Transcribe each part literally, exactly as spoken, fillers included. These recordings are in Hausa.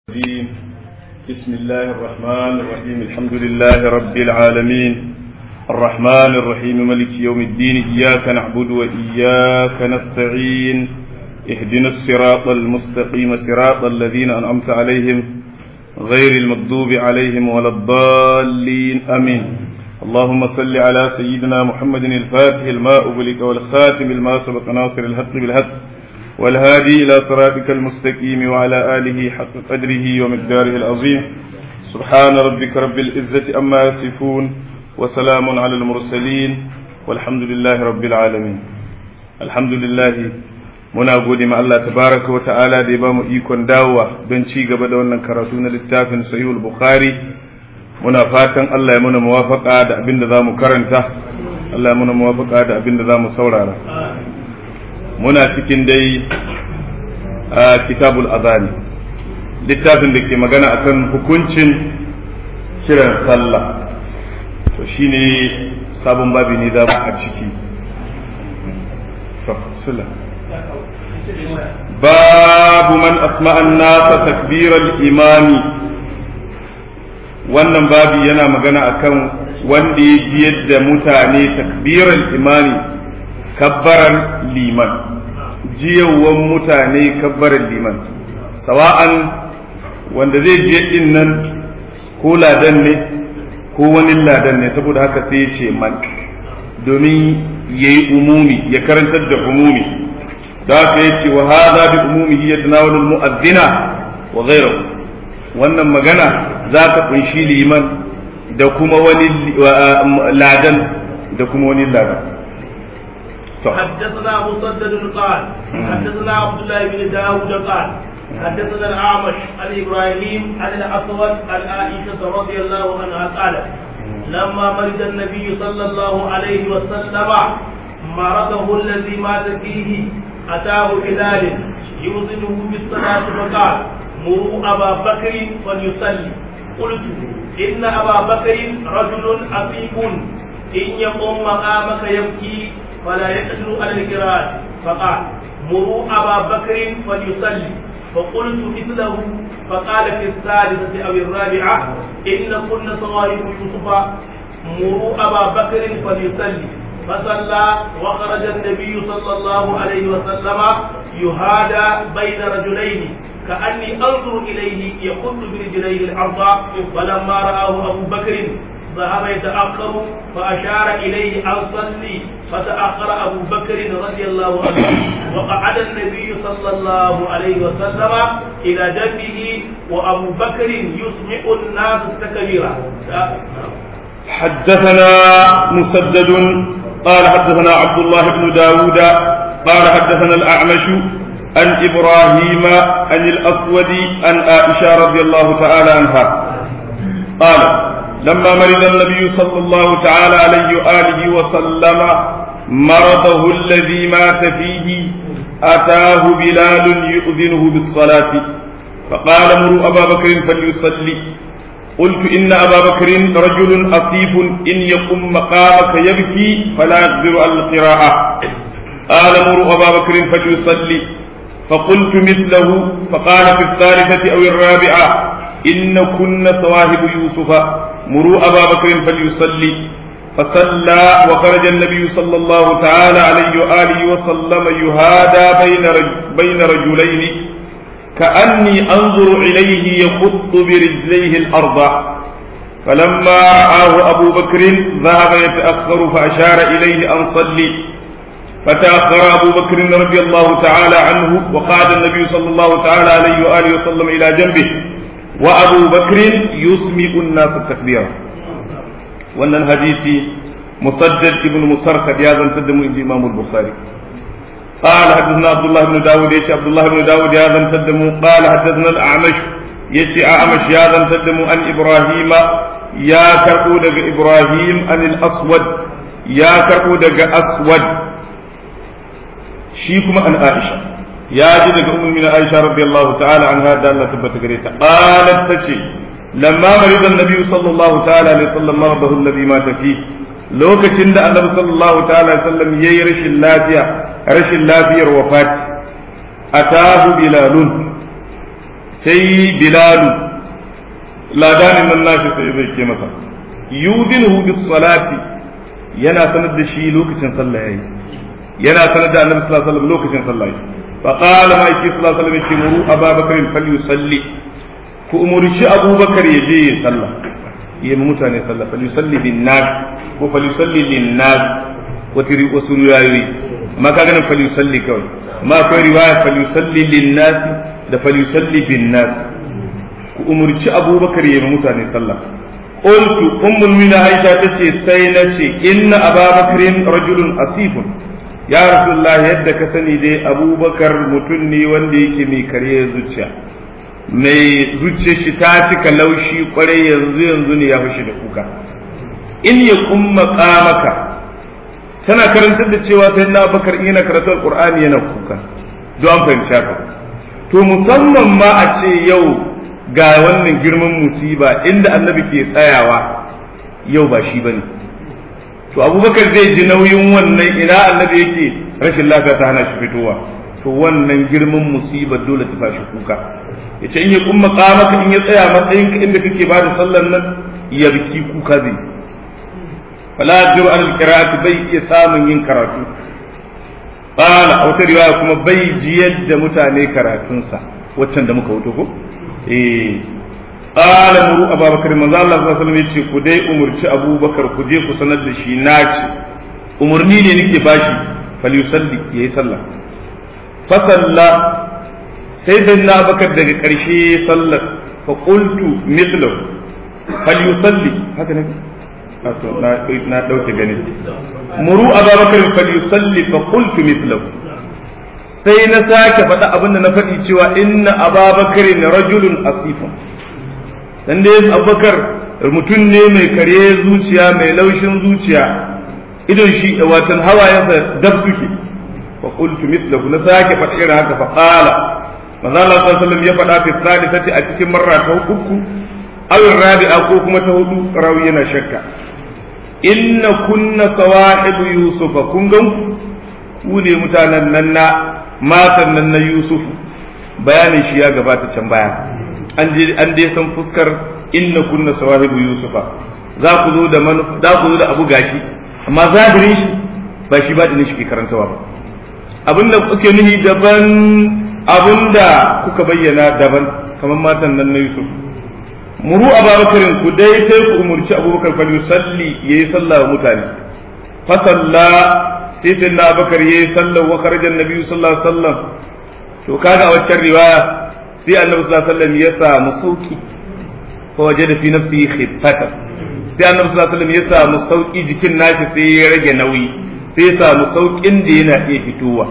الرجيم. بسم الله الرحمن الرحيم. الحمد لله رب العالمين الرحمن الرحيم ملك يوم الدين. إياك نعبد وإياك نستعين. اهدنا الصراط المستقيم صراط الذين أنعمت عليهم غير المغضوب عليهم ولا الضالين آمين. اللهم صل على سيدنا محمد الفاتح الماء أغلق والخاتم الماء سبق ناصر الحق بالحق والهادي إلى صراطك المستقيم وعلى آله حق قدره ومقداره العظيم. سبحان ربك رب العزة أما يصفون وسلام على المرسلين والحمد لله رب العالمين. الحمد لله muna gode ma Allah tabaraka wa ta'ala da ya bamu ikon dawowa don ci gaba da wannan karatu na littafin Sahihul Bukhari. Muna fatan Allah ya muna muwafaqa da abin da zamu karanta, Allah ya muna muwafaqa da abin da zamu saurara. Muna cikin dai a kitabul azani, littafin da ke magana akan hukuncin kiran sallah. To shine sabon babi ne da a ciki. babu man asma'a an-nasa takbiral imami. Wannan babi yana magana akan wanda ya ji yadda mutane takbiral imani, kabbaran liman, jiyawan mutane kabbaran liman, sawa'an wanda zai je din nan ko ladan ne ko wani ladan ne, saboda haka sai ya ce man domin yayi umumi, ya karantar da umumi. da haka yace wa hadha bi umumihi yatanawalu al-mu'adhdhina wa ghayruhu. wannan magana za ta kunshi liman da kuma wani ladan da kuma wani ladan. حدثنا مسدد قال حدثنا عبد الله بن داود قال حدثنا الأعمش عن إبراهيم عن الأسود عن عائشة رضي الله عنها قالت لما مرض النبي صلى الله عليه وسلم مرضه الذي مات فيه أتاه بلال يوزنه بالصلاة فقال مروا أبا بكر فليصلي. قلت إن أبا بكر رجل عفيف إن يقوم مقامك يبكي فلا يقدر على القراءة. فقال مروا أبا بكر فليصلي. فقلت مثله. فقال في الثالثة أو الرابعة إن كن صواهب يوسف مروا أبا بكر فليصلي. فصلى وخرج النبي صلى الله عليه وسلم يهادى بين رجلين كأني أنظر إليه يخط برجليه الأرض. فلما رآه أبو بكر ذهب يتأخر فأشار إليه أن صلي فتأخر أبو بكر رضي الله عنه وقعد النبي صلى الله عليه وسلم إلى جنبه وأبو بكر يسمع الناس التكبير. حدثنا مسدد قال حدثنا عبد الله بن داود قال حدثنا الأعمش عن إبراهيم عن الأسود عن عائشة رضي الله تعالى عنها قال لما مرض النبي صلى الله تعالى عليه وآله وسلم مرضه الذي مات فيه أتاه بلال يؤذنه بالصلاة فقال مروا أبا بكر فليصلي. قلت إن أبا بكر رجل أصيف إن يقم مقامك يبكي فلا يقدر على القراءة. قال مروا أبا بكر فليصلي. فقلت مثله. فقال في الثالثة أو الرابعة إن كن صواهب يوسف مروا أبا بكر فليصلي. فصلى وخرج النبي صلى الله تعالى عليه وآله وسلم يهادى بين بين رجلين كأني أنظر إليه يخط برجليه الأرض. فلما رآه أبو بكر ذهب يتأخر فأشار إليه أن صلي. فتأخر أبو بكر رضي الله تعالى عنه وقعد النبي صلى الله تعالى عليه وآله وسلم إلى جنبه وأبو بكر يسمع الناس التكبير. وأن الحديث مسدد ابن مسرخد هذا تدم إمام البخاري. قال حدثنا عبد الله بن داود يشي عبد الله بن داود هذا تدم. قال حدثنا الأعمش يشي أعمش هذا تدم عن إبراهيم يا كربو دق إبراهيم عن الأسود يا كربو دق أسود شيكم عن عائشة يا جد أم من عائشة رضي الله تعالى عنها دالة تبت قريتا قالت تشي لما مرض النبي صلى الله تعالى عليه وسلم مرضه الذي مات فيه lokacin da annabi sallallahu ta'ala alaihi wasallam yayi rashin lafiya rashin lafiyar wafati atahu bilalun sai bilalu ladanin nan nashi sai zai ke masa yudinhu bis salati yana sanar da shi lokacin sallah yayi yana sanar da annabi sallallahu alaihi wasallam lokacin sallah yayi fa qala ma yake sallallahu alaihi wasallam yamuru abubakar falyusalli ku umurci abubakar ya je ya sallah ya mu mutane sallah falyusalli bin nas ko falyusalli lin nas wa tiri wasu riwayoyi amma ka ganin falyusalli kawai amma akwai riwaya falyusalli lin nas da falyusalli bin nas ku umurci abubakar ya mu mutane sallah qultu ummul mu'minin aisha tace sai nace inna ababakrin rajulun asifun ya rasulullah yadda ka sani dai abubakar mutum ne wanda yake mai karye zuciya mai zuciya shi ta cika laushi kwarai yanzu yanzu ne ya fashi da kuka in ya kumma kamaka tana karantar da cewa sai na abubakar yana karatu alqur'ani yana kuka don an fahimci haka to musamman ma a ce yau ga wannan girman musiba inda annabi ke tsayawa yau ba shi bane to abubakar zai ji nauyin wannan ina annabi yake rashin lafiya ta hana shi fitowa to wannan girman musiba dole ta fashi kuka yace in ya kumma kamaka in ya tsaya matsayin ka inda kake ba da sallar nan ya biki kuka zai fala jiru al qira'ati bai iya samun yin karatu qala a wata riwaya kuma bai ji yadda mutane karatunsa waccan da muka wuto ko eh qala muru abubakar manzo Allah sallallahu alaihi wasallam yace ku dai umurci abubakar ku je ku sanar da shi naci umurni ne nake bashi falyusalli yayi sallah fa salla sai dan na abubakar daga karshe sallar fa qultu mithlu falyusalli haka ne to na na dauke gani muru abubakar falyusalli fa qultu mithlu sai na sake faɗa abin da na faɗi cewa inna ababakar rajulun asifun dan dai abubakar mutum ne mai kare zuciya mai laushin zuciya idan shi watan hawayensa dab suke fa qultu mithlahu na sake faɗa irin haka fa qala manzo Allah sallallahu alaihi wasallam ya faɗa fi sadisati a cikin marra ta uku aw rabi'a ko kuma ta hudu rawi yana shakka inna kunna sawahibu yusufa kun gan ku ne mutanen nan na matan nan na Yusuf bayanin shi ya gabata can baya an je an dai san fuskar inna kunna sawahibu Yusufa za ku zo da manufa za ku zo da abu gashi amma zahirin shi ba shi ba dinin shi ke karantawa ba abinda kuke nuhi daban abinda kuka bayyana daban kamar matan nan na Yusuf muru ababakarin ku dai sai ku umurci abubakar fa yusalli yayi sallah wa mutane fa salla sai sai na abakar yayi sallar wa kharajan nabi sallallahu alaihi wasallam to kaga a waccan riwaya sai annabi sallallahu alaihi wasallam ya samu sauki fa wajada fi nafsihi khiffata sai annabi sallallahu alaihi wasallam ya samu sauki jikin nashi sai ya rage nauyi sai ya samu saukin da yana iya fitowa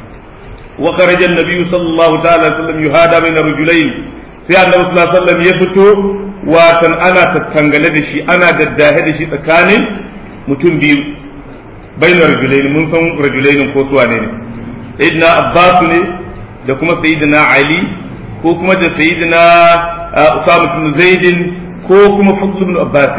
wa kharajan nabi sallallahu ta'ala alaihi wasallam yuhada baina rajulayn sai annabi sallallahu alaihi wasallam ya fito watan ana tattangale da shi ana daddahe da shi tsakanin mutum biyu baina rajulaini mun san rajulaini ko suwa ne ne sayyidina abbas ne da kuma sayyidina ali ko kuma da sayyidina usama ibn zaid ko kuma fadl ibn abbas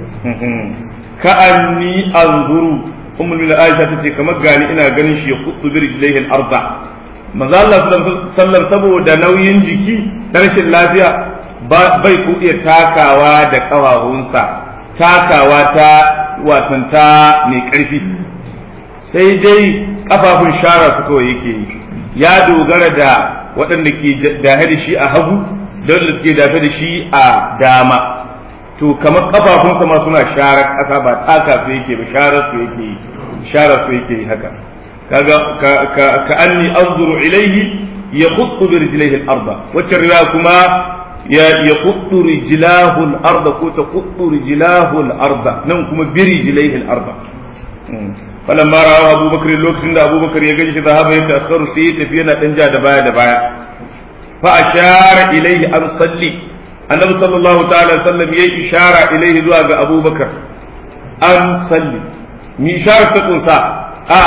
ka anni anzuru ummul mu'minin aisha tace kamar gani ina ganin shi ya khuttu bi rijlaihi al-arba manzo Allah sallallahu saboda nauyin jiki da rashin lafiya bai ku iya takawa da kawahunsa takawa ta watan ta mai karfi sai dai kafafun shara su kawai yake yi ya dogara da waɗanda ke dahe da shi a hagu da waɗanda suke dafe da shi a dama to kamar kafafunsa ma suna sharar ƙasa ba taka su yake ba sharar su yake yi sharar su yake yi haka kaga ka ka ka anni anzuru ilayhi yakhuttu bi rijlihi al-ardh wacce riwaya kuma ya yakhuttu rijlahu al-ardh ko takhuttu rijlahu al-ardh nan kuma bi rijlihi al-ardh falamma ra'a Abu Bakr lokacin da Abu Bakr ya ganshi zahaba ya ta'akkaru sai ya tafi yana dan ja da baya da baya fa ashara ilayhi an salli annabi sallallahu ta'ala sallam yayi ishara ilayhi zuwa ga Abu Bakr an salli mi ishara ta kunsa a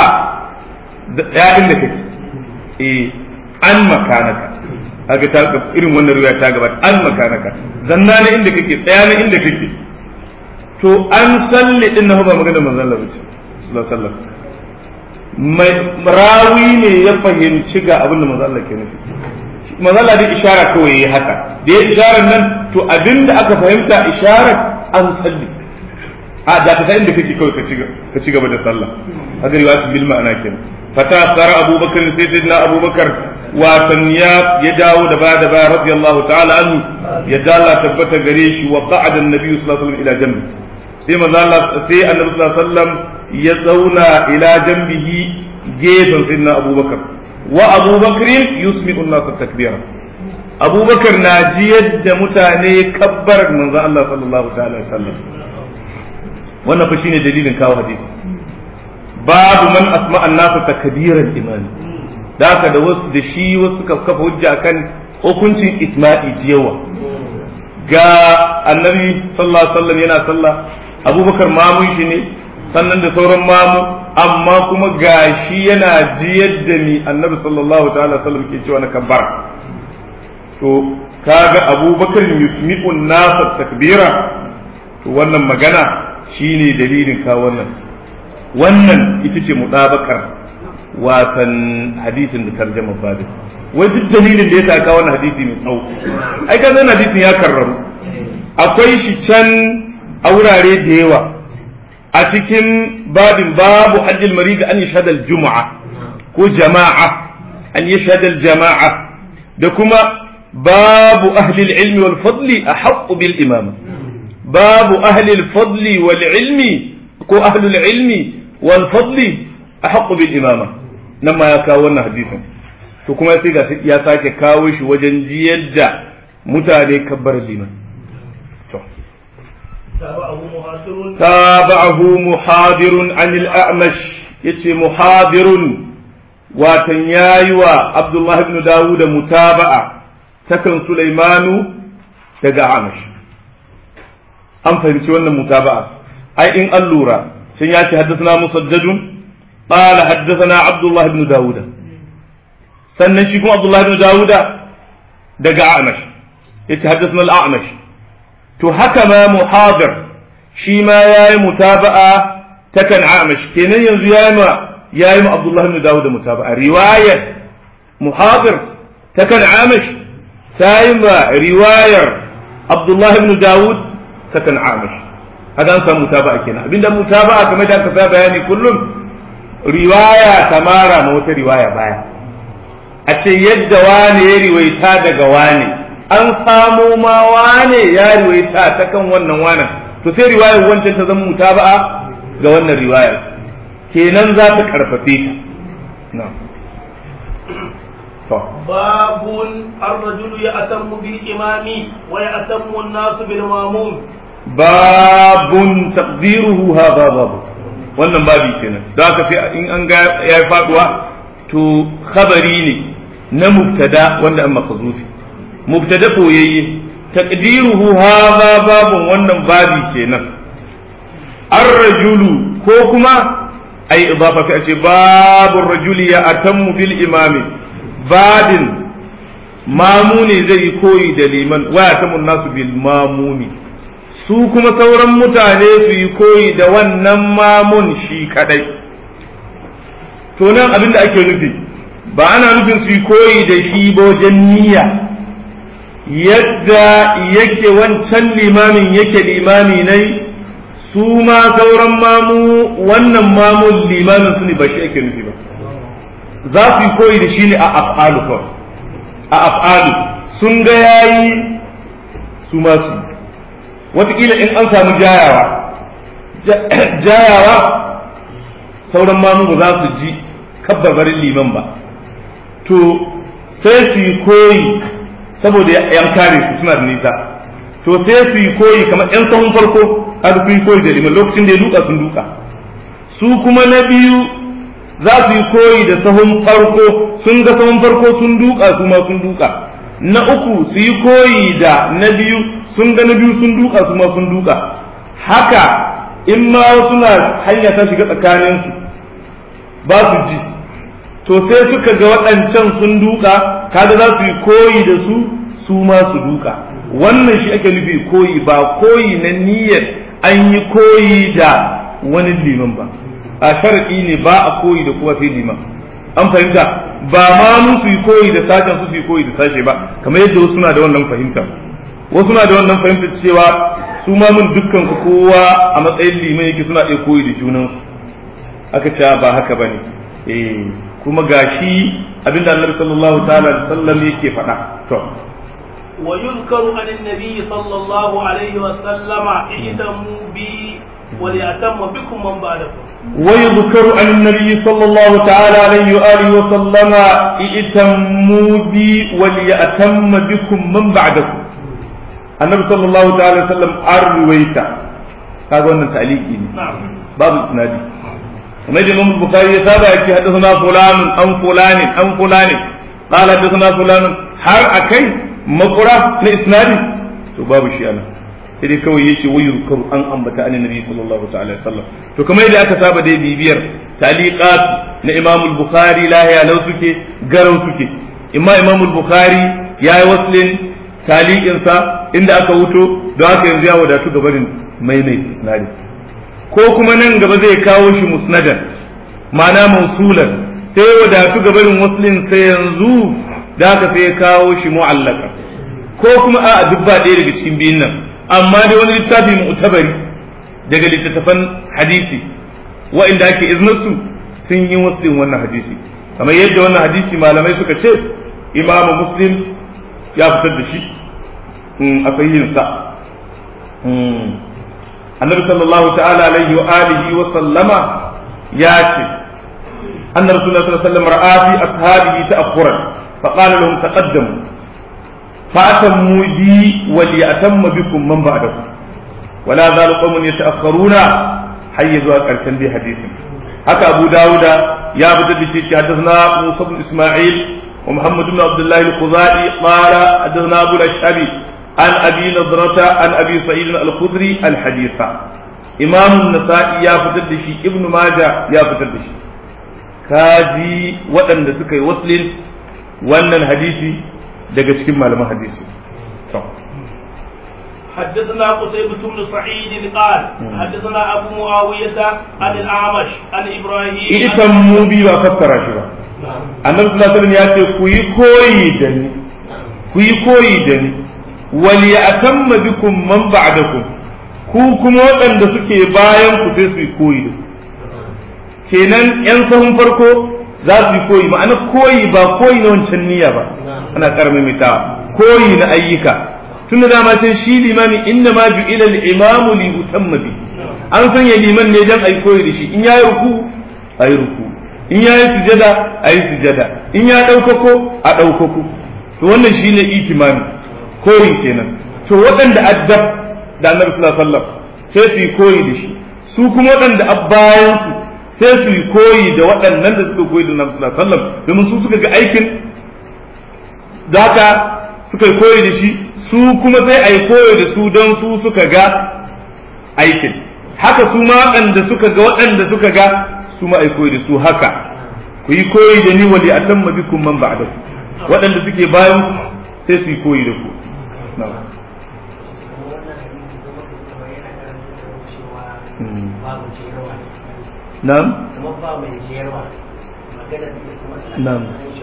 ya inda kake eh an makanaka kaga ta irin wannan riwaya ta gabata an makanaka zanna ne inda kake tsaya ne inda kake to an salli din na ba magana manzon Allah bace sallallahu alaihi wasallam mai rawi ne ya fahimci ga abin da manzon Allah ke nufi manzala da ishara kawai yayi haka da ya isharar nan to abinda aka fahimta isharar an salli a da ka san inda kake kawai ka ci gaba da sallah haka riwayat bil ma'ana kenan fata sara abubakar sayyidina abubakar watan ya ya dawo da ba da ba radiyallahu ta'ala anhu ya dalla tabbata gare shi wa qa'ada an-nabi sallallahu alaihi wasallam ila jambi sai manzo Allah sai annabi sallallahu alaihi wasallam ya zauna ila jambihi gefen sayyidina abubakar wa abubakar yusmi'u an-nas takbira abubakar na jiyar da mutane kabbar manzo Allah sallallahu ta'ala alaihi wasallam wannan fa shine dalilin kawo hadisi babu man asma an-nas takbiran imani da haka da wasu da shi wasu suka kafa hujja kan hukuncin isma'i jiyawa ga annabi sallallahu alaihi wasallam yana sallah abubakar mamun shi ne sannan da sauran mamu amma kuma ga shi yana jiyar da ni annabi sallallahu ta'ala sallam ke cewa na kabbar to kaga abubakar yusmi'un nasa takbira to wannan magana shine dalilin ka wannan wannan ita ce mutabakar watan hadisin da tarjama babu wai duk dalilin da ya taka wannan hadisi mai tsawo ai ka zan hadisin ya karraru akwai shi can a wurare da yawa a cikin babin babu hajjil marid an yashhad al jumu'a ko jama'a an yashhad al jama'a da kuma babu ahli al ilmi wal fadli ahqqu bil imama babu ahli al fadli wal ilmi ko ahli al ilmi wal fadli ahqqu bil imama nan ma ya kawo wannan hadisin to kuma sai ga ya sake kawo shi wajen jiyar da mutane kabbar liman to tabahu muhadirun anil a'mash yace muhadirun watan yayi wa abdullahi ibn dawud mutaba'a takan sulaimanu daga a'mash an fahimci wannan mutaba'a ai in allura sun yace haddathana musaddadun قال حدثنا عبد الله بن داود sannan shi kuma Abdullah ibn Dawuda daga A'mash yace haddathana al-A'mash to haka ma muhadir shi ma yayi mutaba'a ta kan A'mash kenan yanzu yayi ma yayi ma Abdullah ibn Dawuda mutaba'a riwayar muhadir ta kan A'mash sai ma riwayar Abdullah ibn Dawud ta kan A'mash haka an samu mutaba'a kenan abinda mutaba'a kamar da aka sa bayani kullum riwaya tamara ma wata riwaya baya a ce yadda wane ya riwaita daga wane an samu ma wane ya riwaita ta kan wannan wane to sai riwayar wancan ta zama mutaba'a ga wannan riwayar kenan za ta karfafe ta babun ar-rajulu ya'tammu bil imami wa ya'tammu an-nasu bil ma'mum babun taqdiruhu hadha babu wannan babi kenan da aka sai in an ga ya faduwa to khabari ne na mubtada wanda an makazufi mubtada koyayye taqdiruhu hadha babun wannan babi kenan ar-rajulu ko kuma ai idafa fi ce babu rajuli ya atammu bil imami babin mamuni zai koyi da liman wa yatamun nasu bil mamuni su kuma sauran mutane su yi koyi da wannan mamun shi kadai to nan abin da ake nufi ba ana nufin su yi koyi da shi ba wajen niyya yadda yake wancan limamin yake limami ne su ma sauran mamu wannan mamun limamin su ne ba shi ake nufi ba za su yi koyi da shi ne a af'alu kawai a af'alu sun ga yayi su ma su wataƙila in an samu jayawa jayawa sauran mamu ba za su ji kabbabarin liman ba to sai su yi koyi saboda yan kare su suna da nisa to sai su yi koyi kamar yan sahun farko kaga su yi koyi da liman lokacin da ya duka sun duka su kuma na biyu za su yi koyi da sahun farko sun ga sahun farko sun duka su ma sun duka na uku su yi koyi da na biyu sun ga na biyu sun duka su ma sun duka haka in ma suna hanya ta shiga tsakaninsu ba su ji to sai suka ga waɗancan sun duka kaga za su yi koyi da su su ma su duka wannan shi ake nufi koyi ba koyi na niyyar an yi koyi da wani liman ba a shar'i ne ba a koyi da kowa sai liman an fahimta ba ma mu su yi koyi da sashen su su yi koyi da sashe ba kamar yadda wasu na da wannan fahimta wasu na da wannan fahimtar cewa su ma mun dukkan ku kowa a matsayin liman yake suna iya koyi da junan aka ce ba haka bane eh kuma gashi abinda Annabi sallallahu ta'ala alaihi wasallam yake faɗa to ويذكر عن النبي صلى الله عليه وسلم اهتموا بي وليأتم بكم من بعدكم ويذكر عن النبي صلى الله تعالى عليه وآله وسلم ائتموا بي وليأتم بكم من بعدكم النبي صلى الله تعالى وسلم أرويتا هذا هو التعليق باب الإسنادي وما يجي الإمام البخاري يتابع حدثنا فلان أم فلان أم فلان قال حدثنا فلان har akai makura na isnadi to babu shi ana sai dai kawai yace wayu karu an ambata annabi sallallahu ta'ala alaihi wasallam to kamar yadda aka saba dai bibiyar taliqat na Imam al-Bukhari lahiya lau suke garau suke imma Imam al-Bukhari yayi waslin taliqin sa inda aka wuto don haka yanzu ya wadatu gabarin maimai isnadi ko kuma nan gaba zai kawo shi musnadan ma'ana mausulan sai wadatu gabarin waslin sai yanzu da haka sai ya kawo shi mu'allaka ko kuma a dubba ɗaya daga cikin biyun nan amma dai wani littafi mu'tabari daga littattafan hadisi wa'inda ake iznarsu sun yi muslim wannan hadisi kamar yadda wannan hadisi malamai suka ce imamu muslim ya fitar da shi a sahihinsa annabi sallallahu ta'ala alaihi wa alihi wa sallama ya ce anna rasulullahi sallallahu alaihi wa sallam ra'a fi ashabihi ta'akhuran فقال لهم تقدموا فأتموا بي وليأتم بكم من بعدكم ولا زال قوم يتأخرون حيزوا أركن بي حديث حتى أبو داود يا بدر بشيء حدثنا موسى بن إسماعيل ومحمد بن عبد الله الخزاعي قال حدثنا أبو الأشعبي عن أبي نضرة عن أبي سعيد الخدري الحديث إمام النسائي يا بدر بشيء ابن ماجه يا بدر بشيء كاجي وأن سكي وصل wannan hadisi daga cikin malaman hadisi حدثنا قتيبة بن سعيد قال حدثنا أبو معاوية عن الأعمش عن إبراهيم ائتموا بي وفسر شبا النبي صلى الله عليه وسلم يأتي كوي كوي دني كوي كوي دني وليأتم بكم من بعدكم ku kuma waɗanda suke bayan ku sai su yi koyi da kenan yan sahun farko za su yi koyi ma'ana koyi ba koyi na wancan niyya ba ana karmi mita koyi na ayyuka tun da dama sai shi limami inna ma ju'ila al-imamu li utamma bi an sanya liman ne dan ayi koyi da shi in yayi ruku ayi ruku in yayi sujada ayi sujada in ya daukako a daukako to wannan shine itimami koyi kenan to waɗanda addab da Annabi sallallahu alaihi wasallam sai su yi koyi da shi su kuma waɗanda abbayan su sai su yi koyi da waɗannan da suka koyi da Annabi sallallahu alaihi wasallam domin su suka ga aikin zaka suka yi koyi da shi su kuma sai a yi koyi da su don su suka ga aikin haka su ma waɗanda suka ga waɗanda suka ga su ma a yi koyi da su haka ku yi koyi da ni wali atamma bikum man ba'dakum waɗanda suke bayan sai su yi koyi da ku na'am na'am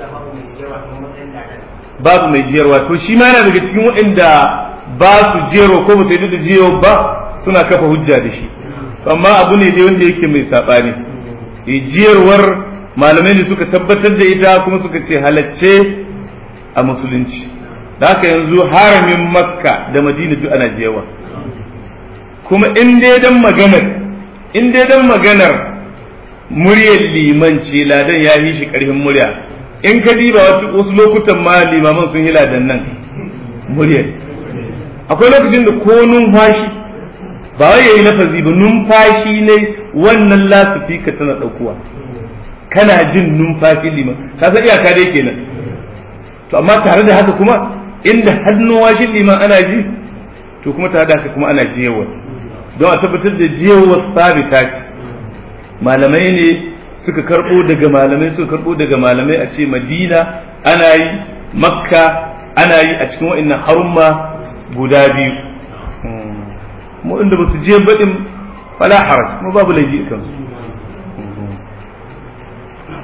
babu mai jiyarwa to shi ma yana daga cikin waɗanda ba su jero ko ba su yi da jiyo ba suna kafa hujja da shi amma abu ne dai wanda yake mai saɓani jiyarwar malamai ne suka tabbatar da ita kuma suka ce halacce a musulunci da haka yanzu haramin makka da madina duk ana jiyarwa kuma in dai dan maganar in dai dan maganar muryar liman ce ladan ya yi shi karfin murya in ka diba wasu lokutan ma limaman sun yi ladan nan muryar akwai lokacin da ko numfashi ba wai yayi lafazi ba numfashi ne wannan lasifika tana daukuwa kana jin numfashi liman ka san iyaka dai kenan to amma tare da haka kuma inda hannun liman ana ji to kuma tare da haka kuma ana jiyewa don a tabbatar da jiyewar sabita ce malamai ne suka karbo daga malamai suka karbo daga malamai a ce madina ana yi makka ana yi a cikin wa'annan harumma guda biyu mu inda ba su je baɗin fala haraj kuma babu laifi kan su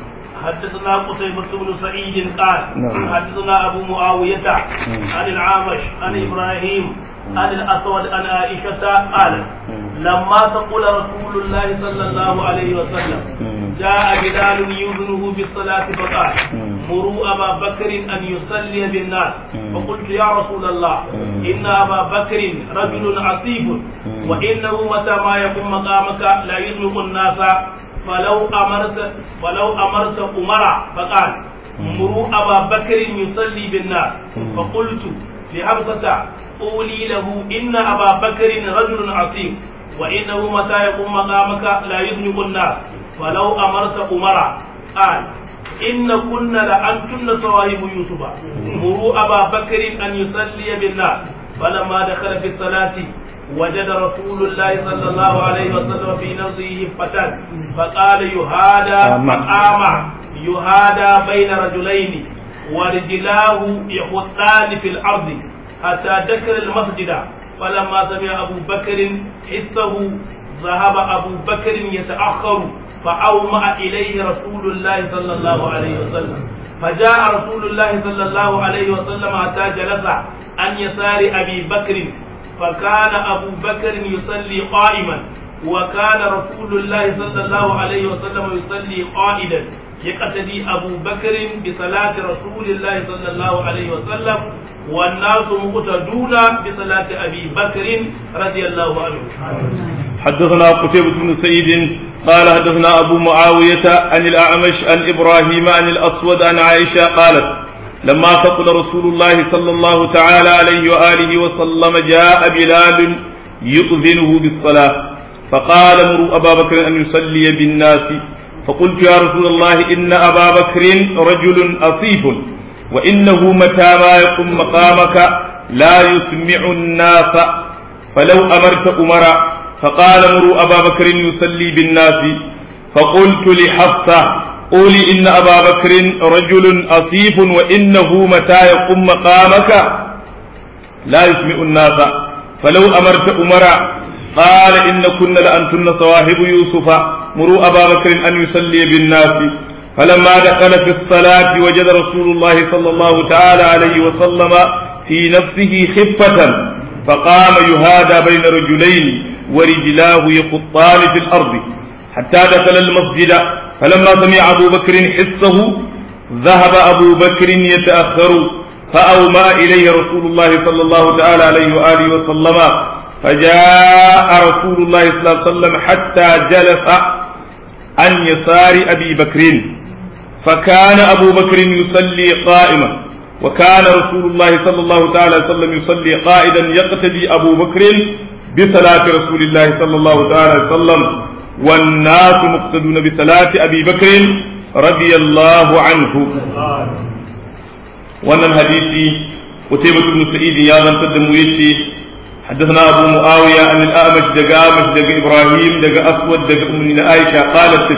حدثنا قتيبة بن سعيد قال حدثنا أبو معاوية عن العامش عن إبراهيم عن الأسود عن عائشة قالت لما تقول رسول الله صلى الله عليه وسلم جاء بلال يؤذنه بالصلاة فقال مروا أبا بكر أن يصلي بالناس فقلت يا رسول الله إن أبا بكر رجل عصيب وإنه متى ما يقوم مقامك لا يدرك الناس فلو أمرت فلو أمرت أمرا فقال مروا أبا بكر يصلي بالناس فقلت لحفصة قولي له إن أبا بكر رجل عصيب وإنه متى يقوم مقامك لا يدرك الناس فلو أمرت أمرا قال إن كن لأنتن صواهب يوسف مروا أبا بكر أن يصلي بالناس فلما دخل في الصلاة وجد رسول الله صلى الله عليه وسلم في نفسه هفة فقال يهادى مقام يهادى بين رجلين ورجلاه يخطان في الأرض حتى دخل المسجد فلما سمع أبو بكر حسه ذهب أبو بكر يتأخر فأومأ إليه رسول الله صلى الله عليه وسلم فجاء رسول الله صلى الله عليه وسلم حتى جلس عن يسار أبي بكر فكان أبو بكر يصلي قائما وكان رسول الله صلى الله عليه وسلم يصلي قائدا يقتدي أبو بكر بصلاة رسول الله صلى الله عليه وسلم والناس مقتدون بصلاة أبي بكر رضي الله عنه. حدثنا قتيبة بن سعيد قال حدثنا أبو معاوية عن الأعمش عن إبراهيم عن الأسود عن عائشة قالت لما ثقل رسول الله صلى الله تعالى عليه وآله وسلم جاء بلال يؤذنه بالصلاة فقال مروا أبا بكر أن يصلي بالناس فقلت يا رسول الله إن أبا بكر رجل أصيف وإنه متى ما يقوم مقامك لا يسمع الناس فلو أمرت أمرا فقال مروا أبا بكر يصلي بالناس فقلت لحفصة قولي إن أبا بكر رجل أصيف وإنه متى يقوم مقامك لا يسمع الناس فلو أمرت أمرا قال إن كن لأنتن صواهب يوسف مروا أبا بكر أن يصلي بالناس فلما دخل في الصلاة وجد رسول الله صلى الله تعالى عليه وسلم في نفسه خفة فقام يهادى بين رجلين ورجلاه يخطان في الأرض حتى دخل المسجد فلما سمع أبو بكر حسه ذهب أبو بكر يتأخر فأومأ إليه رسول الله صلى الله تعالى عليه وآله وسلم فجاء رسول الله صلى الله عليه وسلم حتى جلس عن يسار أبي بكر فكان أبو بكر يصلي قائما وكان رسول الله صلى الله تعالى عليه وسلم يصلي قائدا يقتدي أبو بكر بصلاة رسول الله صلى الله تعالى عليه وسلم والناس مقتدون بصلاة أبي بكر رضي الله عنه. وأن الحديث قتيبة بن سعيد يا من تدم يشي حدثنا أبو معاوية عن الأعمش دقا أعمش دقا إبراهيم دقا أسود دقا أمنا عائشة قالت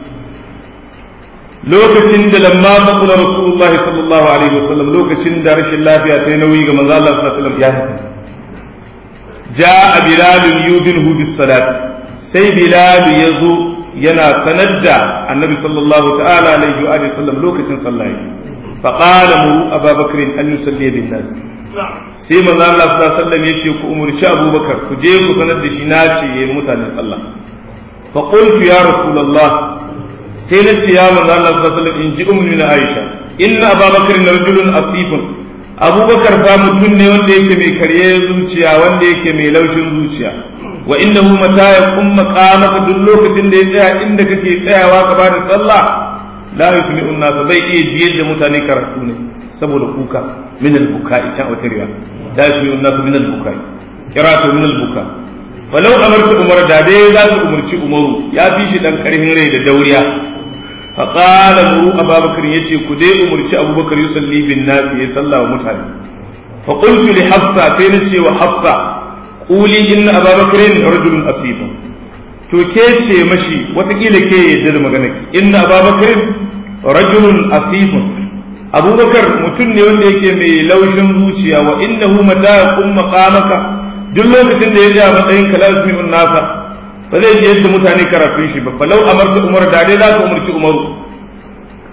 lokacin da lamma taqula rasulullah sallallahu alaihi wasallam lokacin da rashin lafiya ta nauyi ga manzo Allah sallallahu alaihi wasallam ya haka jaa bilal yudinhu bis salat sai bilal yazo yana sanar da annabi sallallahu ta'ala alaihi wa alihi wasallam lokacin sallah fa qala mu abubakar an yusalli bin nas sai manzo Allah sallallahu alaihi wasallam yace ku umurci abubakar ku je ku sanar da shi nace yayin mutane sallah fa qultu ya rasulullah sai na ce ya manzo Allah sallallahu alaihi wasallam in ji ummu na Aisha inna Abubakar rajulun asifun Abubakar fa mutum ne wanda yake mai karye zuciya wanda yake mai laushin zuciya wa innahu mata yaqum maqamaka duk lokacin da ya tsaya inda kake tsayawa ka bada sallah la yusmi'u an-nas bai iya jiyar da mutane karatu ne saboda kuka min al-buka'i ta wata riya la yusmi'u an-nas min al-buka'i qira'atu min al-buka walau amartu umar da dai za su umurci umaru ya fi shi dan karhin rai da dauriya فقال مروا أبا بكر يتي كدي أمرت أبو بكر يصلي بالناس يصلى ومتعب فقلت لحفصة فينتي وحفصة قولي إن أبا بكر رجل أصيب to ke ce mashi watakila ke yadda da maganarki inna ababakar rajulun asifun abubakar mutum ne wanda yake mai laushin zuciya wa innahu mata yaqum maqamaka duk lokacin da ya ji a matsayin kalasmi'un nasa ba zai je yadda mutane karatun shi ba falau amartu umar da dai za ka umarci umaru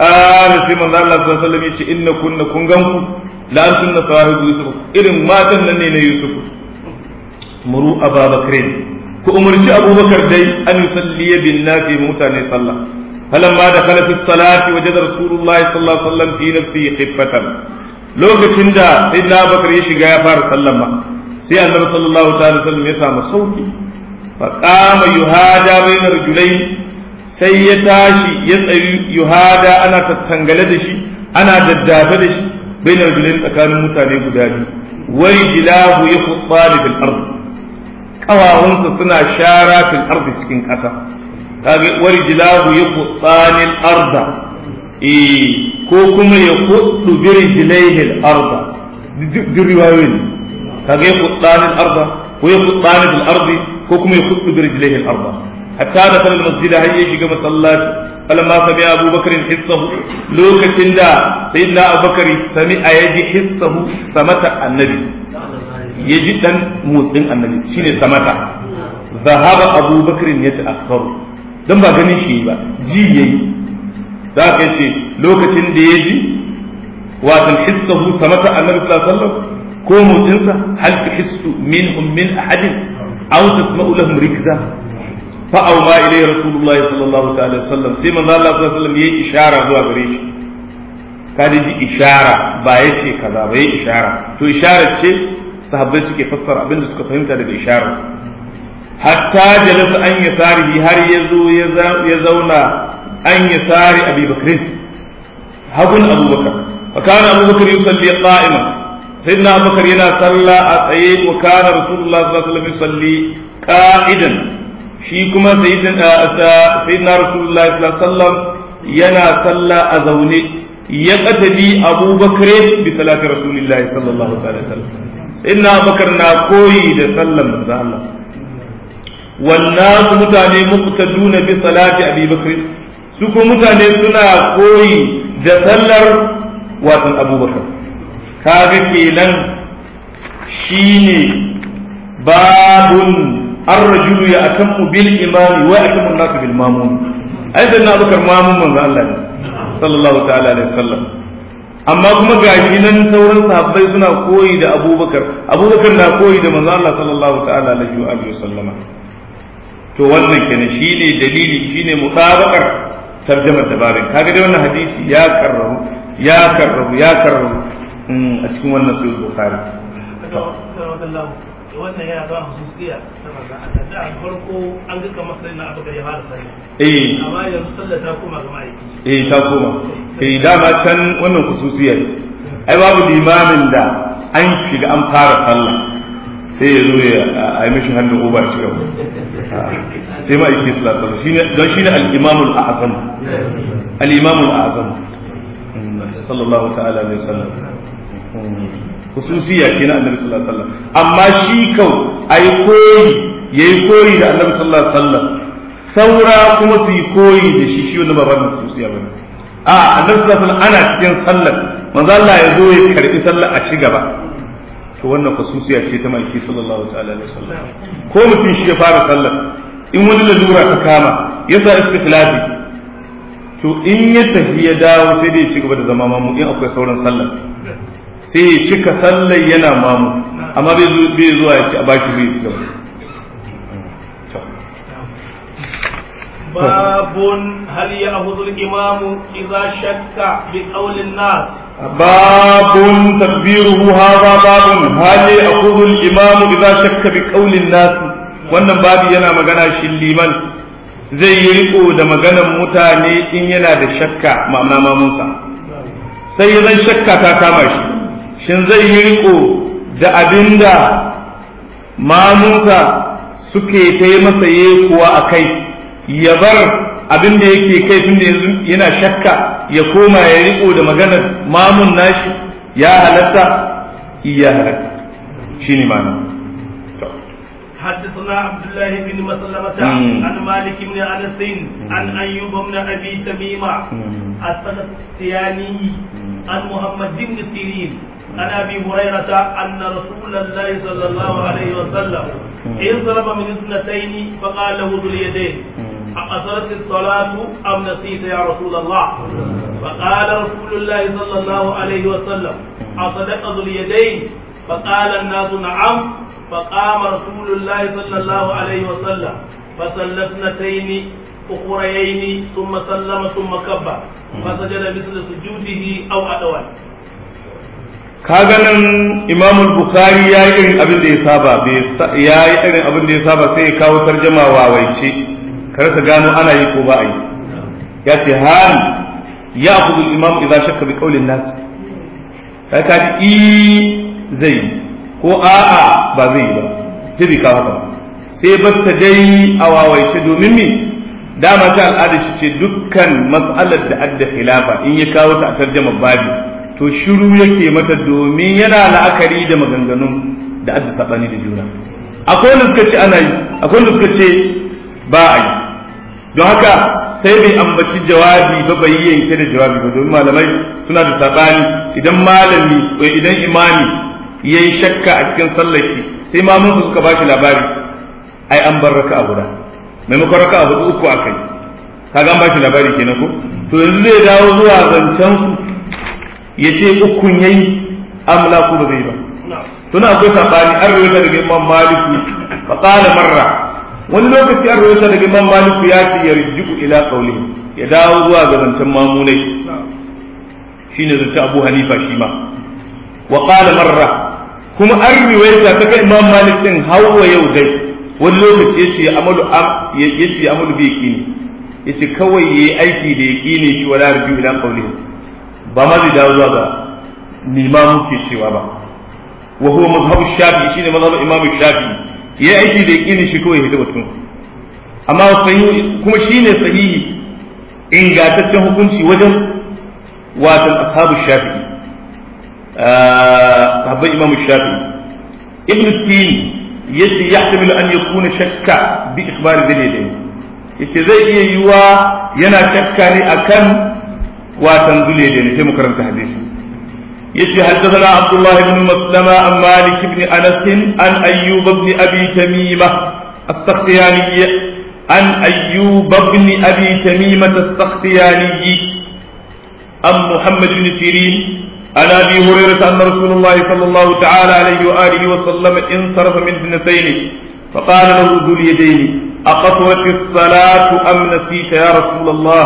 qala sai manzo Allah sallallahu alaihi wasallam yace inna kunna kun ganku la antunna sahibu yusuf irin matan nan ne na yusuf muru ababakar ku umurci abubakar dai an yusalli bin nasi mutane sallah falamma dakhala fi salati wajada rasulullahi sallallahu alaihi wasallam fi nafsihi khiffatan lokacin da sayyidina abubakar ya shiga ya fara sallan ma sai annabi sallallahu alaihi wasallam ya samu sauki fa qama yuhada bayna rajulayn sai ya tashi ya tsayi yuhada ana tattangale da shi ana daddafe da shi bayna rajulayn tsakanin mutane guda biyu wai jilahu yakhutani fil ard kawawansa suna shara fil ard cikin kasa kage wai jilahu yakhutani al arda eh ko kuma yakhuddu bi rijlaihi al arda diriwayoyin kage yakhutani al arda ko yakhutani fil ard ko kuma yakhuddu bi rijlaihi al arda hatta da kan masjida har ya shiga masallaci falamma sami Abu Bakar hissahu lokacin da sayyidina Abu Bakar sami ayaji hissahu samata annabi yaji dan motsin annabi shine samata zahaba Abu Bakar ya ta'akkaru dan ba ganin shi ba ji yayi da ka ce lokacin da yaji watan hissahu samata annabi sallallahu alaihi wasallam ko motsinsa hal tuhissu minhum min ahadin aw tasma'u lahum rikza فأوما إليه رسول الله صلى الله عليه وسلم سيما الله صلى الله عليه وسلم يي إشارة زوا غريش كان يجي إشارة بايشي كذا باي إشارة تو إشارة شيء صحابي سكي فسر أبن سكي فهمت هذه الإشارة حتى جلس أن يساره هر يزو يزونا أن يسار أبي بكر هبن أبو بكر وكان أبو بكر يصلي قائما سيدنا أبو بكر ينا صلى أطيب وكان رسول الله صلى الله عليه وسلم يصلي قائدا shi kuma sayyidina rasulullahi sallallahu alaihi wasallam yana salla a zaune ya katabi abubakar bi salati rasulillahi sallallahu alaihi wasallam sayyidina abubakar na koyi da sallan manzo Allah wannan mutane muqtaduna bi salati abubakar su ko mutane suna koyi da sallar watan abubakar kaga kenan shine babun الرجل يأتم بالإمام ويأتم الناس بالمامون أيضا أبو بكر مامون من الله صلى الله تعالى عليه وسلم أما كما قاعدين سورا صحابي سنا كوي دا أبو بكر أبو بكر نا كوي دا من الله صلى الله تعالى عليه وآله وسلم to wannan kenan shine dalili shine mutabakar tarjumar dabarin kaga dai wannan hadisi ya karrahu ya karrahu ya karrahu a cikin wannan sahih bukhari wannan yana ba hususiya saboda a da farko an ga kamar sai na abu da ya fara sai eh amma yanzu sallah ta koma ga ma'aiki eh ta koma eh dama can wannan hususiya ai babu limamin da an shiga an fara sallah sai ya zo ya ai mishi hannun uba shi gaba sai ma yake sallah shine don shine al-imam al-a'zam al-imam al-a'zam sallallahu ta'ala alaihi wasallam khususiya ce na annabi sallallahu alaihi wasallam amma shi kau ai koyi yayi koyi da annabi sallallahu alaihi wasallam saura kuma su yi koyi da shi shi wannan babban khususiya bane a annabi sallallahu alaihi wasallam ana cikin sallar manzo Allah ya zo ya karbi sallar a ci gaba to wannan khususiya ce ta mai sallallahu ta'ala alaihi wasallam ko mutum shi ya fara sallar in wani lalura ta kama ya sa istikhlafi to in ya tafi ya dawo sai dai ya ci gaba da zama mamu in akwai sauran sallar sai ya cika sallar yana mamu amma bai zuwa ya ci a baki bai gaba babun hal ya'khudhu al-imamu idha shakka bi qawli an-nas babun tadbiruhu hadha babun hal ya'khudhu al-imamu idha shakka bi qawli an-nas wannan babu yana magana shi liman zai yi riko da maganar mutane in yana da shakka ma'ana mamunsa sai zan shakka ta kama shi shin zai yi riko da abinda mamunsa suke ta yi masa yi kuwa a kai ya bar abinda yake kai tun da yanzu yana shakka ya koma ya riko da maganar mamun nashi ya halatta iya halatta shi ne ma'ana حدثنا عبد الله بن مسلمة عن مالك بن أنس عن أيوب بن أبي تميمة السختياني عن محمد بن سيرين عن أبي هريرة أن رسول الله صلى الله عليه وسلم انصرف من اثنتين فقال له ذو اليدين أقصرت الصلاة أم نسيت يا رسول الله فقال رسول الله صلى الله عليه وسلم أصدق ذو اليدين فقال الناس نعم فقام رسول الله صلى الله عليه وسلم فصلى اثنتين أخريين ثم سلم ثم كبر فسجد مثل سجوده أو أدوان. kaga nan Imam Bukhari ya yi irin abin da ya saba ya yi irin abin da ya saba sai ya kawo tarjama wawaice kar ka gano ana yi ko ba a yi ya ce hal ya akhudhu al-imam idza shakka bi qawli an-nas kai ka ji zai ko a'a ba zai yi ba sai bi kawo haka sai basta dai a wawaice domin me dama ta al'ada shi ce dukkan mas'alar da adda khilafa in ya kawo ta a tarjama babi to shiru yake mata domin yana la'akari da maganganun da adda sabani da juna akwai wanda suka ce ana yi akwai wanda suka ce ba a yi don haka sai bai ambaci jawabi ba bai yanke da jawabi ba domin malamai suna da sabani idan malami ko idan imami yayi shakka a cikin sallar shi sai mamun suka ba shi labari ai an bar raka'a guda maimakon raka'a hudu uku akai kaga an ba shi labari kenan ko to yanzu zai dawo zuwa zancen ya ce ukun yayi amla ku ba zai ba tuna akwai sabani an rawaita daga Imam Malik fa qala marra wani lokaci an rawaita daga Imam Malik ya ce yarji'u ila qawli ya dawo zuwa ga zancen mamunai shine zance Abu Hanifa shi ma wa qala marra kuma an rawaita ta kai Imam Malik din hawa yau dai wani lokaci yace amalu yace amalu bi yaqini yace kawai yayi aiki da yaqini shi wala yarji'u ila qawli ba ma zai dawo zuwa ga limamu ke cewa ba wa huwa mazhabu shafi shine mazhabu imamu shafi yayi aiki da yakini shi kawai hita batun amma sahihi kuma shine sahihi ingantaccen hukunci wajen watan ashabu shafi sahabbai imamu shafi ibn tini yace yahtamilu an yakuna shakka bi ikhbar dalilin yace zai iya yiwa yana shakka ne akan watan zule da ne sai mu karanta hadisi yace haddathana Abdullah ibn Maslama an Malik ibn Anas an Ayyub ibn Abi Tamima as-Sakhtiyani an Ayyub ibn Abi Tamima as-Sakhtiyani am Muhammad ibn Sirin an Abi Hurairah anna Rasulullah sallallahu ta'ala alayhi wa alihi wa sallam insarafa min ithnatayn فقال له ذو اليدين أقصرت الصلاة أم نسيت يا رسول الله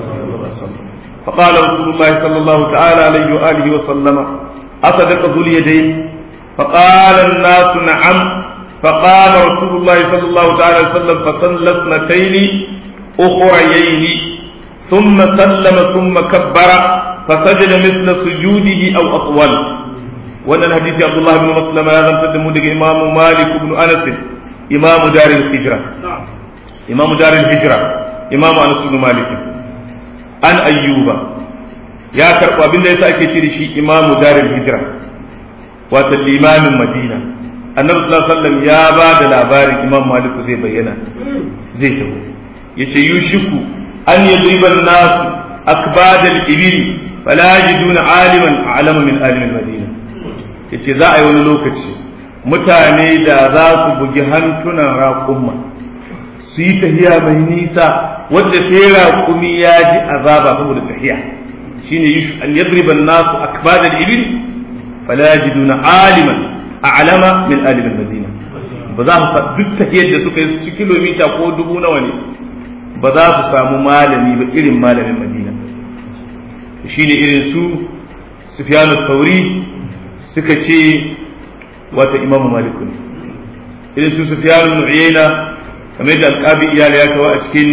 فقال رسول الله صلى الله تعالى عليه وآله وسلم أصدق ذو اليدين فقال الناس نعم فقال رسول الله صلى الله تعالى عليه وسلم فصلى اثنتين أخريين ثم سلم ثم كبر فسجد مثل سجوده أو أطول وأن الحديث عبد الله بن مسلم هذا تقدم إمام مالك بن أنس إمام دار الهجرة إمام دار الهجرة إمام أنس بن مالك an ayyuba ya karɓo abin da yasa ake cire shi imamu darul hijra wato limamin madina annabi sallallahu alaihi wasallam ya ba da labarin imam malik zai bayyana zai tafi yace yushiku an yadriban nas akbad al-ibil fala yajiduna aliman a'lama min alim al-madina yace za a yi wani lokaci mutane da za su bugi hantunan raƙumma su yi tahiya mai nisa wadda sai raƙumi ya ji azaba saboda tahiya shine yushu an yadriba an-nasu akbad al-ibil fala yajiduna aliman a'lama min alim al-madina ba za su duk tahiyar da suka yi su kilomita ko dubu nawa ne ba za su samu malami ba irin malamin madina shine irin su sufyan al-thawri suka ce wata imamu malik ne irin su sufyan al-uyayna kamar da alƙabi iyali ya kawo a cikin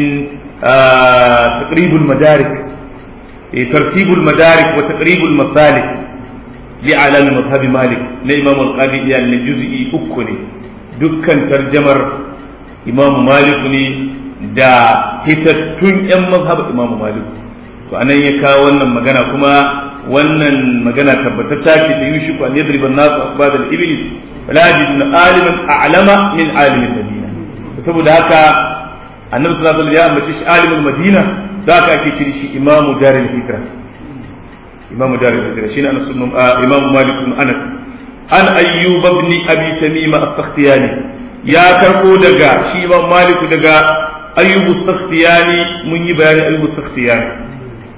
taqribul madarik tartibul madarik wa taqribul masalik li alam madhhab malik na imam alqabi iyali ne juz'i uku ne dukkan tarjamar imam malik ne da hitattun yan mazhab imam malik to anan ya kawo wannan magana kuma wannan magana tabbatacce ce da yushiku an yadriban nasu asbad al-iblis fala yajiduna aliman a'lama min alim al-madina saboda haka annabi sallallahu alaihi wasallam ya ambaci shi alimul madina da haka ake kiri shi imamu darul hijra imamu darul hijra shine anas ibn imam malik ibn anas an ayyub ibn abi tamima as-sakhtiyani ya karbo daga shi imam malik daga ayyub as-sakhtiyani mun yi bayani ayyub as-sakhtiyani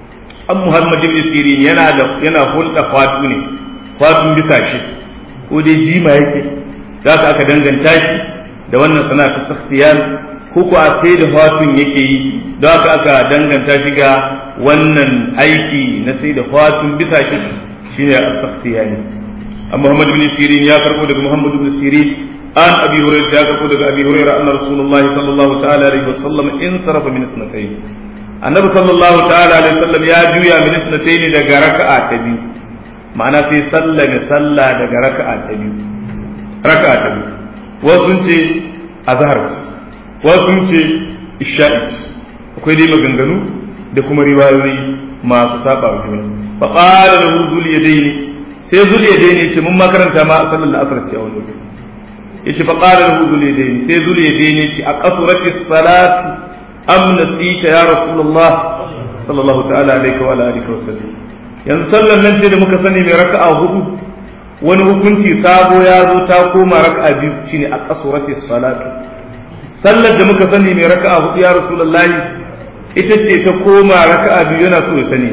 an Muhammad ibn Sirin yana da yana hulɗa fatu ne fatun bisa shi ko dai jima yake za ka aka danganta shi da wannan sana'a ta sakhtiyan ko ko a sai da fatun yake yi don haka aka danganta shi ga wannan aiki na sai da fatun bisa shi shine as-sakhtiyani an Muhammad ibn Sirin ya karbo daga Muhammad ibn Sirin an Abi Hurairah ya karbo daga Abi Hurairah anna Rasulullah sallallahu ta'ala alaihi wasallam in sarafa min sanatayn annabi sallallahu ta'ala alaihi wasallam ya juya min sanatayn daga raka'a ta biyu ma'ana sai sallame sallah daga raka'a ta biyu raka'a ta biyu wasu ce azhar wasu sun ce isha'i akwai dai maganganu da kuma riwayoyi masu saba wa juna fa qala lahu zul yadaini sai zul yadaini ce mun makaranta ma sallar asr ce a wannan lokaci yace fa qala lahu zul yadaini sai zul yadaini ce a qasurati salatu am nasita ya rasulullah sallallahu ta'ala alaihi wa alihi wa sallam yanzu sallar nan ce da muka sani mai raka'a hudu wani hukunci sabo ya zo ta koma raka'a biyu shine a qasurati salatu sallar da muka sani mai raka'a hudu ya rasulullahi ita ce ta koma raka'a biyu yana so ya sani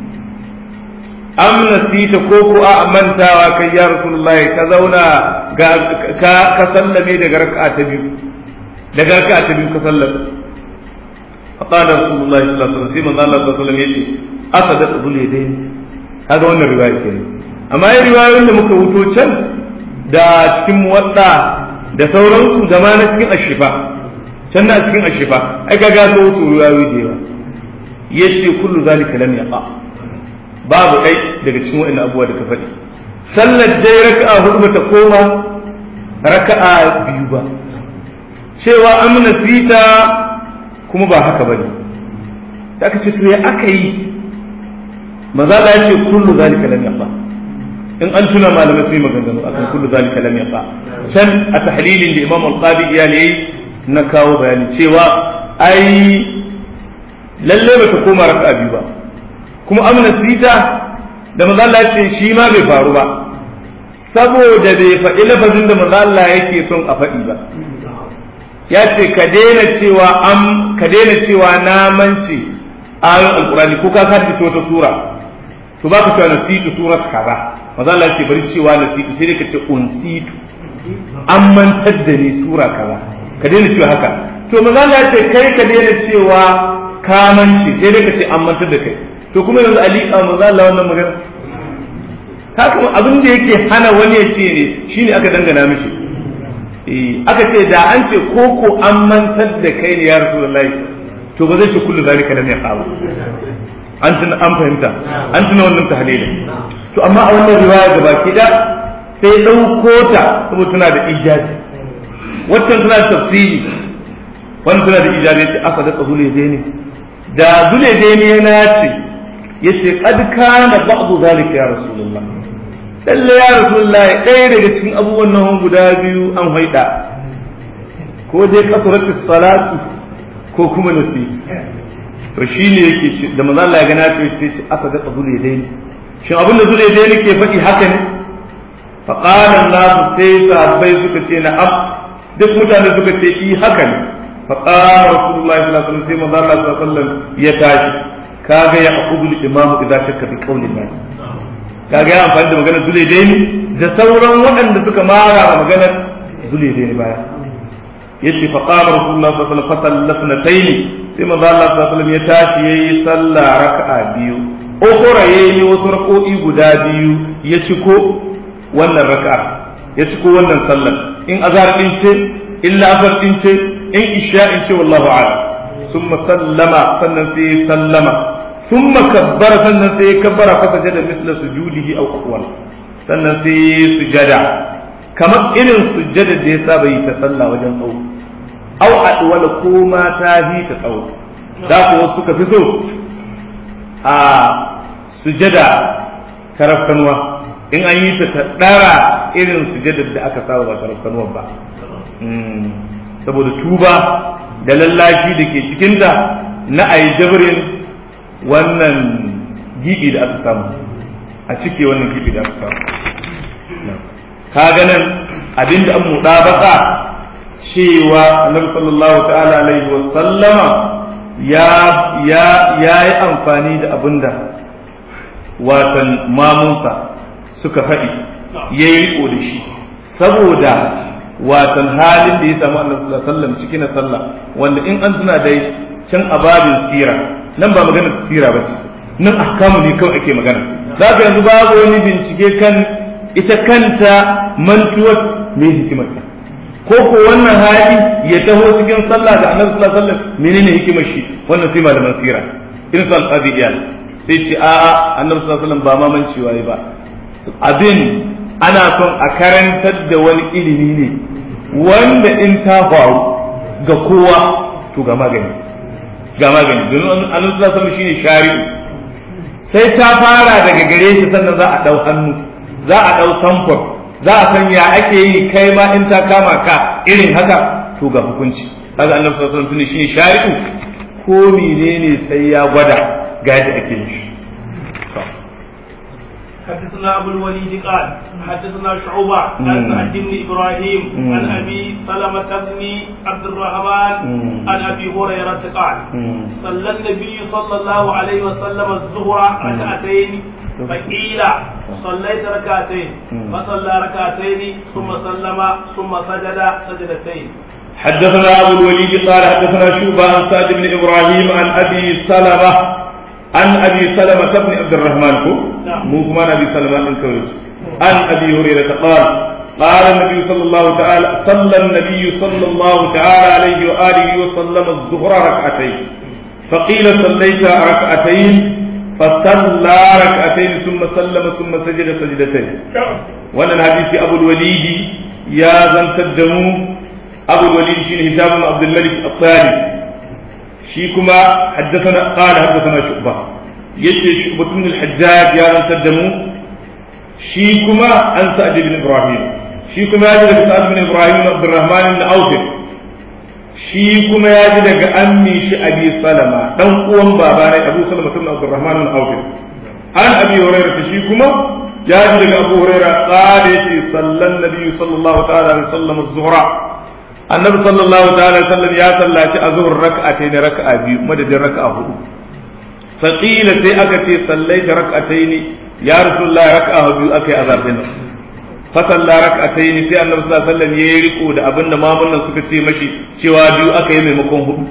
amnasi ta ko ko a mantawa kai ya rasulullahi ka zauna ga ka ka sallame daga raka'a ta biyu daga raka'a ta biyu ka sallame فقال رسول الله صلى الله عليه وسلم سيما الله صلى الله عليه وسلم يجي أصدق ذو اليدين هذا هو الرواية كده أما هي رواية اللي مكوتو كان دا cikin muwatta da sauransu zama na cikin ashifa can na cikin ashifa ai kaga so to riwayoyi da yawa yace kullu zalika lam yaqa babu dai daga cikin wa'annan abubuwa da ka faɗi sallar dai raka'a hudu bata koma raka'a biyu ba cewa amna sita kuma ba haka bane sai aka ce to ya aka yi maza da yake kullu zalika lam yaqa in an tuna malamai sai maganganu akan kullu zalika lam yaqa can a tahlilin da Imam Al-Qadi iyali na kawo bayani cewa ai lalle ba ta koma raka'a biyu ba kuma amna sita da maza Allah ya ce shi ma bai faru ba saboda bai faɗi lafazin da maza Allah yake son a faɗi ba ya ce ka daina cewa am ka daina cewa na mance ayoyin alqur'ani ko ka karanta wata sura to ba ka cewa nasitu surat kaza maza Allah ya ce bari cewa nasitu sai dai ka ce unsitu an mantar da ni sura kaza ka daina cewa haka to maza Allah ya ce kai ka daina cewa ka mance sai dai ka ce an mantar da kai to kuma yanzu ali a maza Allah wannan magana haka abin da yake hana wani ya ce ne shine aka dangana mishi aka ce da an ce koko an mantar da kai ne ya rasulullahi to ba zai ce kullu zalika lam yaqaba an tuna an fahimta an tuna wannan tahlilin to amma a wannan riwaya gaba kida sai dauko ta saboda tana da ijazi waccan tana da tafsiri wannan tana da ijazi ce aka da zule ne da zule ne yana ce yace qad kana ba'du zalika ya rasulullahi lalle ya rasulullahi ɗaya daga cikin abubuwan nan guda biyu an haida ko dai kasuratu salatu ko kuma nasi to shine yake da manzo Allah ya gana to sai aka ga zule dai shin abin da zule dai nake faɗi haka ne fa qala Allah sai sahabbai suka ce na'am duk mutane suka ce i haka ne fa qala rasulullahi sallallahu alaihi wasallam sai manzo Allah sallallahu alaihi wasallam ya tashi kaga ya aqudu al-imam idza shakka bi qawli nas kaga ya amfani da maganar zule dai da sauran waɗanda suka mara a maganar zule dai baya yace fa qala rasulullah sallallahu alaihi wasallam fasallafnatayn sai manzo Allah sallallahu alaihi wasallam ya tashi yayi sallah raka'a biyu ukura yayi wasu rak'o'i guda biyu ya ciko wannan raka'a ya ciko wannan sallar in azhar din ce illa asar din ce in isha in ce wallahu a'lam thumma sallama sannan sai sallama ثم كبر sannan sai ya kabbara fa sajada misla sujudihi aw aqwal sannan sai sujada kamar irin sujada da ya saba yi ta sallah wajen tsawo aw adwala ko ma ta bi ta tsawo da ko suka fi so a sujada karafkanwa in an yi ta dara irin sujada da aka saba ba karafkanwa ba saboda tuba da lallashi da ke cikinta na ayi jabrin wannan gibi da aka samu a cike wannan gibi da aka samu kaga nan abinda an mudabaka cewa annabi sallallahu ta'ala alaihi wa sallama ya ya yayi amfani da abinda watan mamunsa suka faɗi ya yi riko da shi saboda watan halin da ya samu annabi sallallahu alaihi wasallam cikin sallah wanda in an tuna dai can ababin sira nan ba magana sira ba ce nan ahkamu ne kawai ake magana zaka yanzu babu wani bincike kan ita kanta mantuwar me hikimarta ko ko wannan hali ya taho cikin sallah da annabi sallallahu alaihi wasallam menene hikimar shi wannan sai malaman sira irin su al-qadiyyan sai ce a'a annabi sallallahu alaihi wasallam ba ma mancewa ba abin ana son a karantar da wani ilimi ne wanda in ta faru ga kowa to ga magani ga magani don annabi sallallahu alaihi wasallam shine shari'u sai ta fara daga gare shi sannan za a dau hannu za a dau samfur za a san ya ake yi kai ma in ta kama ka irin haka to ga hukunci kaga annabi sallallahu alaihi wasallam shine shari'u ko menene sai ya gwada ga yadda ake yi حدثنا أبو الوليد قال حدثنا شعبة عن سعد بن إبراهيم عن أبي سلمة بن عبد الرحمن عن أبي هريرة قال صلى النبي صلى الله عليه وسلم الظهر ركعتين فقيل صليت ركعتين فصلى ركعتين ثم سلم ثم سجد سجدتين. حدثنا أبو الوليد قال حدثنا شعبة عن سعد بن إبراهيم عن أبي سلمة عن أبي سلمة بن عبد الرحمن مو كمان أبي سلمة بن كويس عن أبي هريرة قال قال النبي صلى الله تعالى صلى النبي صلى الله تعالى عليه وآله وسلم الظهر ركعتين فقيل صليت ركعتين فصلى ركعتين ثم سلم ثم سجد سجدتين. وانا الحديث أبو الوليد يا زن تدمو أبو الوليد شين هشام بن عبد الملك الطالب شيكما حدثنا قال حدثنا شعبة يجي شعبة بن الحجاج يا من تدمو شيكما عن سعد بن إبراهيم شيكما يجي سعد بن إبراهيم بن عبد الرحمن بن عوف شيكما يجي أمي شي أبي سلمة دم قوم باباني أبو سلمة بن عبد الرحمن بن عوف عن أبي هريرة شيكما يجي أبو هريرة قال صلى النبي صلى الله تعالى عليه وسلم الظهر annabi sallallahu ta'ala sallam ya sallaci azhur rak'atayn rak'a biyu madadin rak'a hudu fa qila sai aka ce sallaita rak'atayn ya rasulullahi rak'a biyu akai azhar din fa salla rak'atayn sai annabi sallallahu alaihi wasallam yayi riko da abinda mamunan suka ce mashi cewa biyu aka yi maimakon hudu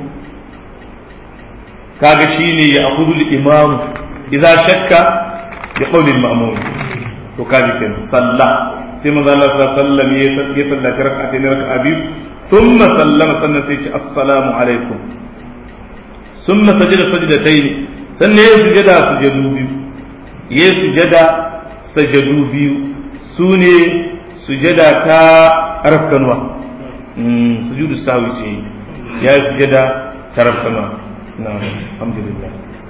kaga shine ya akhudhu al-imam idza shakka bi qawli al-ma'mum to kaji kenan salla sai manzo Allah sallallahu alaihi wasallam ya sallaci rak'atayn rak'a biyu ثم سلم سنة سيتي السلام عليكم ثم سجد سجدتين سنة يسجد سجدوا بيو يسجد سجدوا بيو سوني سجد تا رفكنوا سجود الساوي يا سجد ترفكنوا نعم الحمد لله